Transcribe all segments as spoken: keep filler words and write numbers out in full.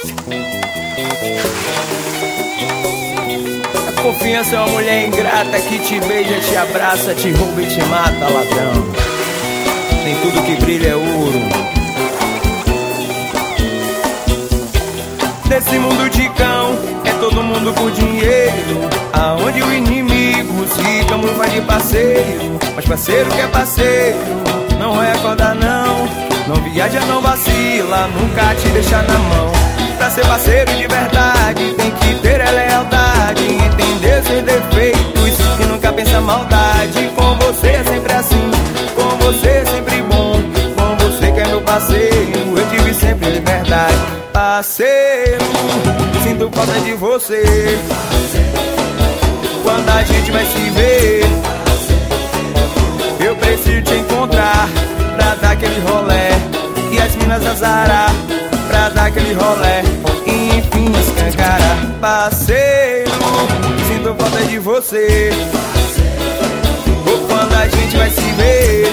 A confiança é uma mulher ingrata que te beija, te abraça, te rouba e te mata, ladrão. Nem tudo que brilha é ouro. Nesse mundo de cão, é todo mundo por dinheiro, aonde o inimigo se camufla de parceiro. Mas parceiro que é parceiro, não recorda não. Não viaja, não vacila, nunca te deixa na mão. Pra ser parceiro de verdade, tem que ter a lealdade, entender seus defeitos e nunca pensa maldade. Com você é sempre assim, com você é sempre bom. Com você que é meu parceiro, eu tive sempre liberdade. Parceiro, sinto falta de você. Quando a gente vai se ver, eu preciso te encontrar pra dar aquele rolé e as minas azarar, pra dar aquele rolé e enfim escancarar. Parceiro, sinto falta de você. Ou quando a gente vai se ver,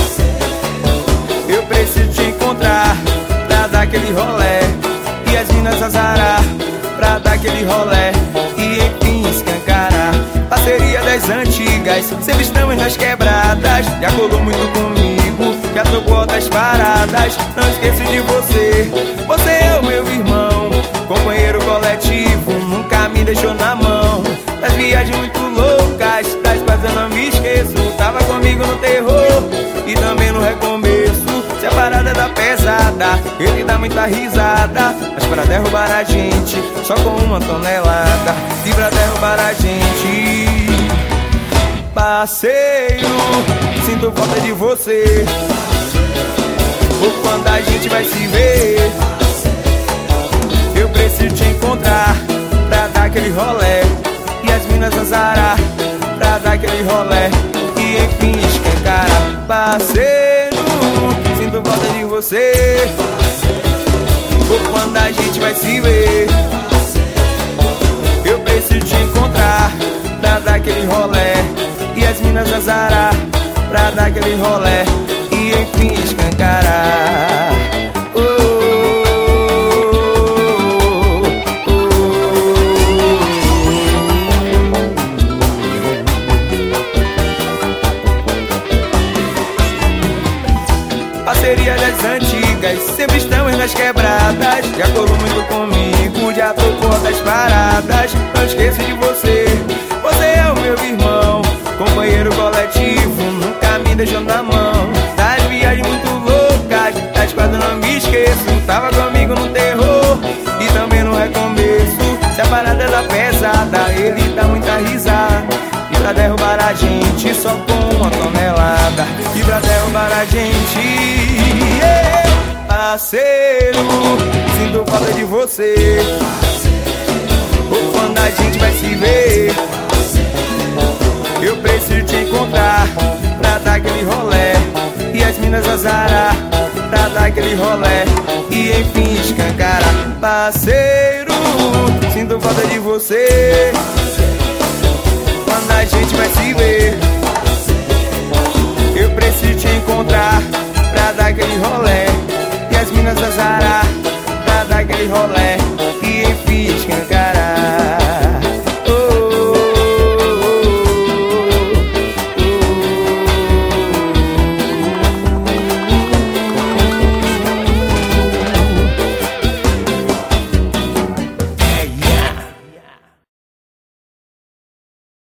eu preciso te encontrar pra dar aquele rolé e as minas azarar, pra dar aquele rolé e enfim escancarar. Parceria das antigas, sempre estamos nas quebradas. Já colou muito comigo, já tocou outras paradas. Não esqueço de você, você é o meu irmão, companheiro coletivo, nunca me deixou na mão. Das viagens muito loucas, das quais eu não me esqueço. Tava comigo no terror e também no recomeço. Se a parada dá pesada, ele dá muita risada. Mas pra derrubar a gente, só com uma tonelada. E pra derrubar a gente, parceiro, sinto falta de você. Ou quando a gente vai se ver, eu preciso te encontrar pra dar aquele rolé e as minas azarar, pra dar aquele rolé e enfim escancarar. Parceiro, sinto falta de você. Ou quando a gente vai se ver, eu preciso te encontrar pra dar aquele rolé e as minas azarar, pra dar aquele rolé e enfim escancarar. Oh, oh, oh, oh. Parceria das antigas, sempre estamos nas quebradas. Já colou muito comigo, já tocou outras paradas. Não esqueço de você, você é o meu irmão, companheiro coletivo, nunca me deixou na mão. Das viagens muito loucas, das quais eu não me esqueço. Tava comigo no terror e também no recomeço. Se a parada dá pesada, ele dá muita risada. E pra derrubar a gente, só com uma tonelada. E pra derrubar a gente, yeah. Parceiro, sinto falta de você. Ou quando a gente vai se ver, eu preciso te encontrar pra dar aquele rolé e as minas azarar, pra dar aquele rolé e enfim escancarar. Parceiro, sinto falta de você. Quando a gente vai se ver, eu preciso te encontrar pra dar aquele rolé